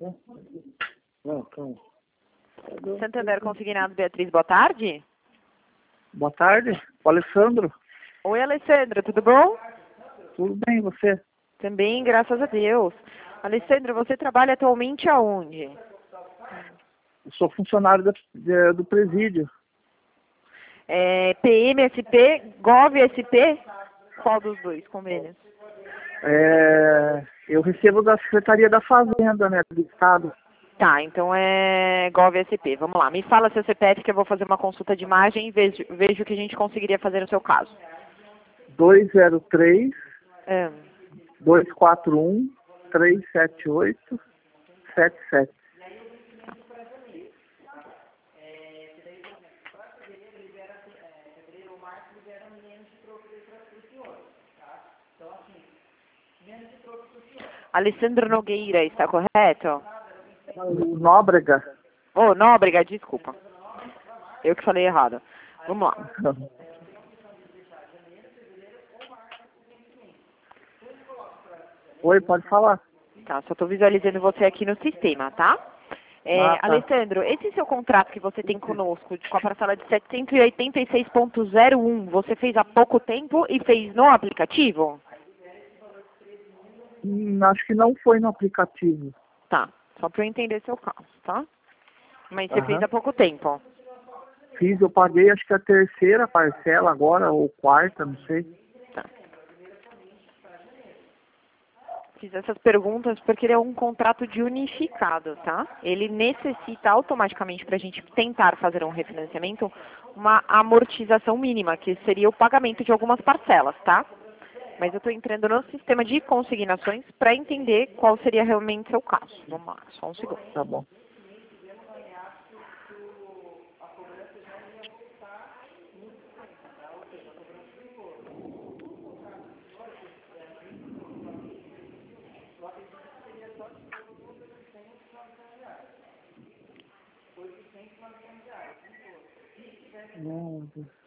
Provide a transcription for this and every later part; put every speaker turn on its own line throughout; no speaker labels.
Não, calma.
Santander Consignado, Beatriz, boa tarde.
Boa tarde, o Alessandro.
Oi, Alessandra, tudo bom?
Tudo bem, você?
Também, graças a Deus. Alessandra, você trabalha atualmente aonde?
Eu sou funcionário do presídio.
PMSP, GovSP? Qual dos dois convênios?
Eu recebo da Secretaria da Fazenda, né, do Estado.
Tá, então é GovSP. Vamos lá, me fala seu CPF que eu vou fazer uma consulta de imagem e vejo o que a gente conseguiria fazer no seu caso.
203
É.
241 378 77.
Alessandro Nogueira, está correto?
O Nóbrega.
Oh, Nóbrega, desculpa. Eu que falei errado. Vamos lá.
Oi, pode falar.
Tá, só estou visualizando você aqui no sistema, tá?
Tá.
Alessandro, esse seu contrato que você tem conosco, com a parcela de 786,01, você fez há pouco tempo e fez no aplicativo?
Acho que não foi no aplicativo.
Tá, só para eu entender seu caso, tá? Mas você
Aham.
fez há pouco tempo.
Fiz, eu paguei acho que a terceira parcela agora, ou quarta, não sei.
Tá. Fiz essas perguntas porque ele é um contrato de unificado, tá? Ele necessita automaticamente, para a gente tentar fazer um refinanciamento, uma amortização mínima, que seria o pagamento de algumas parcelas, tá? Mas eu estou entrando no sistema de consignações para entender qual seria realmente seu caso. Vamos lá, só um segundo.
Tá bom. Não.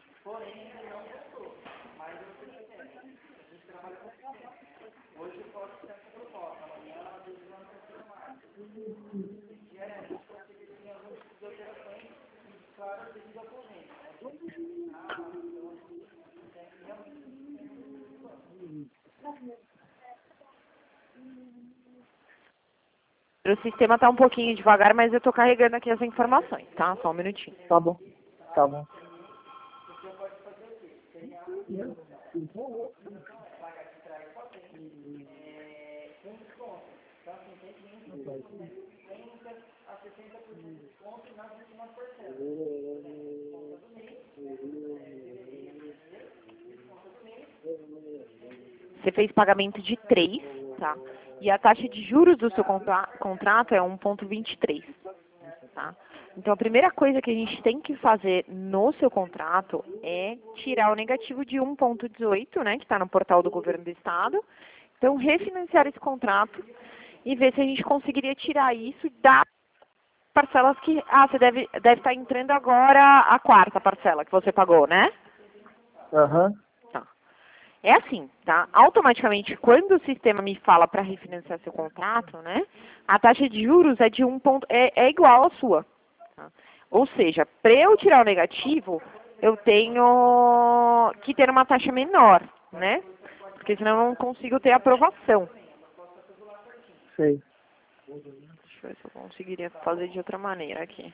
O sistema está um pouquinho devagar, mas eu estou carregando aqui as informações, tá? Só um minutinho.
Tá bom. Tá bom.
Você fez pagamento de 3, tá? E a taxa de juros do seu contrato é 1,23, tá? Então, a primeira coisa que a gente tem que fazer no seu contrato é tirar o negativo de 1,18, né, que está no portal do Governo do Estado. Então, refinanciar esse contrato e ver se a gente conseguiria tirar isso das parcelas que... Ah, você deve estar entrando agora a quarta parcela que você pagou, né?
Aham.
Tá. É assim, tá? Automaticamente, quando o sistema me fala para refinanciar seu contrato, né, a taxa de juros é de é igual à sua. Tá? Ou seja, para eu tirar o negativo, eu tenho que ter uma taxa menor, né? Porque senão eu não consigo ter aprovação.
Sei.
Deixa eu ver se eu conseguiria fazer de outra maneira aqui.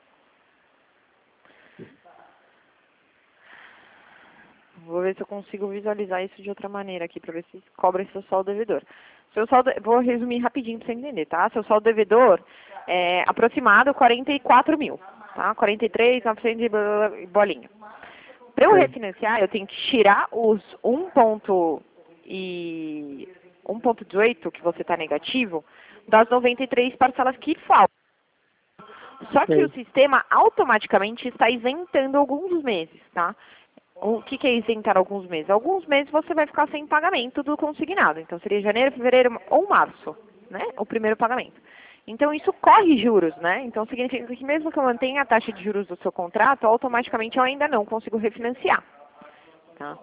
Vou ver se eu consigo visualizar isso de outra maneira aqui, para ver se cobra seu saldo devedor. Vou resumir rapidinho para você entender, tá? Seu saldo devedor é aproximado 44 mil, tá? 43.900 e bolinha. Para eu refinanciar, eu tenho que tirar os 1,18 que você está negativo das 93 parcelas que faltam. Só que
Sei.
o sistema automaticamente está isentando alguns meses, tá? O que é isentar alguns meses? Alguns meses você vai ficar sem pagamento do consignado. Então, seria janeiro, fevereiro ou março, né? O primeiro pagamento. Então, isso corre juros, né? Então, significa que mesmo que eu mantenha a taxa de juros do seu contrato, automaticamente eu ainda não consigo refinanciar. Tá?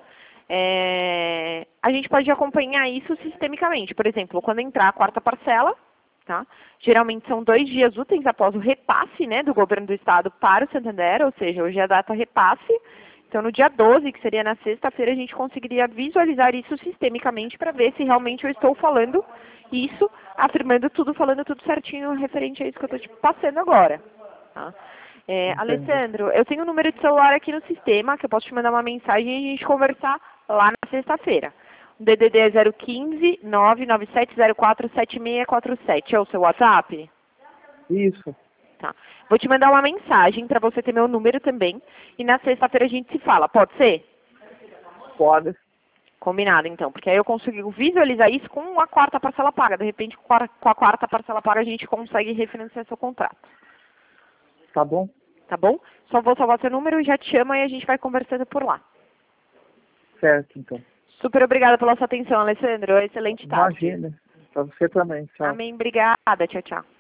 A gente pode acompanhar isso sistemicamente. Por exemplo, quando entrar a quarta parcela, tá? Geralmente são 2 dias úteis após o repasse, né, do governo do estado para o Santander, ou seja, hoje é a data repasse. Então, no dia 12, que seria na sexta-feira, a gente conseguiria visualizar isso sistemicamente para ver se realmente eu estou falando isso, afirmando tudo, falando tudo certinho referente a isso que eu estou te passando agora. Tá? Alessandro, eu tenho um número de celular aqui no sistema, que eu posso te mandar uma mensagem e a gente conversar lá na sexta-feira. O DDD é 015 99704 7647. É o seu WhatsApp?
Isso.
Tá. Vou te mandar uma mensagem para você ter meu número também. E na sexta-feira a gente se fala. Pode ser?
Pode.
Combinado, então. Porque aí eu consigo visualizar isso com a quarta parcela paga. De repente, com a quarta parcela paga, a gente consegue refinanciar seu contrato.
Tá bom?
Tá bom? Só vou salvar seu número, já te chamo e a gente vai conversando por lá.
Certo, então.
Super obrigada pela sua atenção, Alessandro. Excelente tarde.
Imagina. Pra você também. Tchau.
Amém. Obrigada. Tchau, tchau.